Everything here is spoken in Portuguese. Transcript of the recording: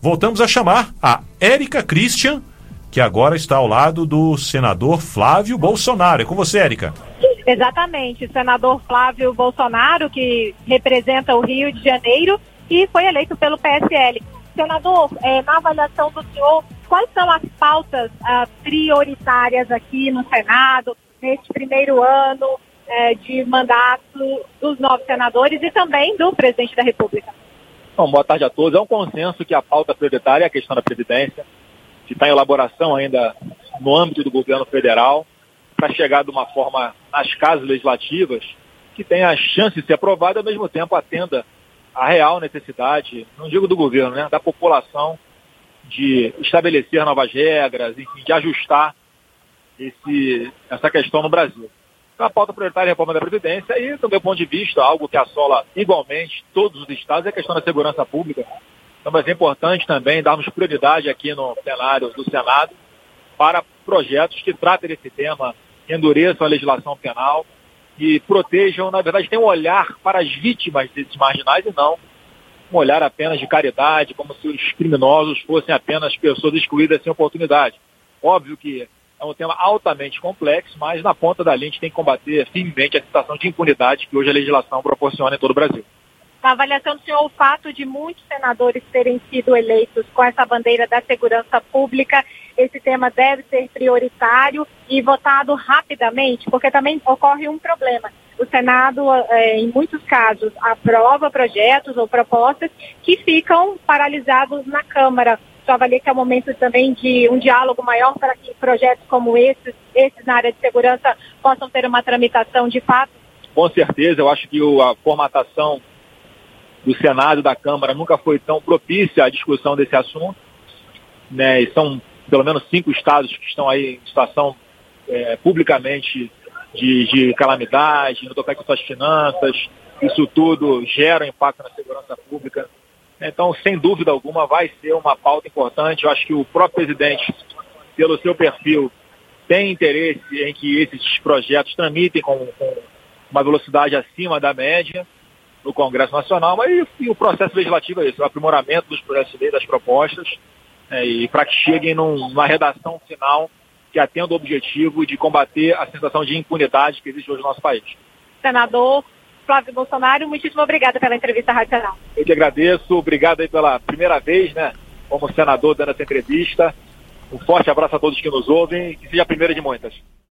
voltamos a chamar a Érica Christian, que agora está ao lado do senador Flávio Bolsonaro. É com você, Érica. Exatamente, o senador Flávio Bolsonaro, que representa o Rio de Janeiro e foi eleito pelo PSL. Senador, na avaliação do senhor, quais são as pautas prioritárias aqui no Senado, neste primeiro ano de mandato dos novos senadores e também do presidente da República? Bom, boa tarde a todos. É um consenso que a pauta prioritária é a questão da Previdência, que está em elaboração ainda no âmbito do governo federal, para chegar de uma forma nas casas legislativas que tenha a chance de ser aprovada e ao mesmo tempo atenda a real necessidade, não digo do governo, né, da população, de estabelecer novas regras, enfim, de ajustar essa questão no Brasil. Então, a pauta prioritária é a reforma da Previdência e, do meu ponto de vista, algo que assola igualmente todos os estados é a questão da segurança pública. Então, mas é importante também darmos prioridade aqui no plenário do Senado para projetos que tratem desse tema, que endureçam a legislação penal e protejam, na verdade, tenham um olhar para as vítimas desses marginais e não um olhar apenas de caridade, como se os criminosos fossem apenas pessoas excluídas sem oportunidade. Óbvio que é um tema altamente complexo, mas na ponta da linha a gente tem que combater firmemente a situação de impunidade que hoje a legislação proporciona em todo o Brasil. Na avaliação do senhor, o fato de muitos senadores terem sido eleitos com essa bandeira da segurança pública, esse tema deve ser prioritário e votado rapidamente, porque também ocorre um problema. O Senado, em muitos casos, aprova projetos ou propostas que ficam paralisados na Câmara. Só avalia que é o momento também de um diálogo maior para que projetos como esses na área de segurança possam ter uma tramitação de fato? Com certeza, eu acho que a formatação do Senado e da Câmara nunca foi tão propícia à discussão desse assunto, né? E são pelo menos 5 estados que estão aí em situação publicamente de calamidade, no tocante às suas finanças. Isso tudo gera um impacto na segurança pública. Então, sem dúvida alguma, vai ser uma pauta importante. Eu acho que o próprio presidente, pelo seu perfil, tem interesse em que esses projetos tramitem com uma velocidade acima da média no Congresso Nacional, mas e o processo legislativo é isso, o aprimoramento dos projetos de lei, das propostas, e para que cheguem numa redação final que atenda o objetivo de combater a sensação de impunidade que existe hoje no nosso país. Senador Flávio Bolsonaro, muitíssimo obrigada pela entrevista à Rádio Jornal. Eu que agradeço, obrigado aí pela primeira vez, né, como senador dando essa entrevista. Um forte abraço a todos que nos ouvem e que seja a primeira de muitas.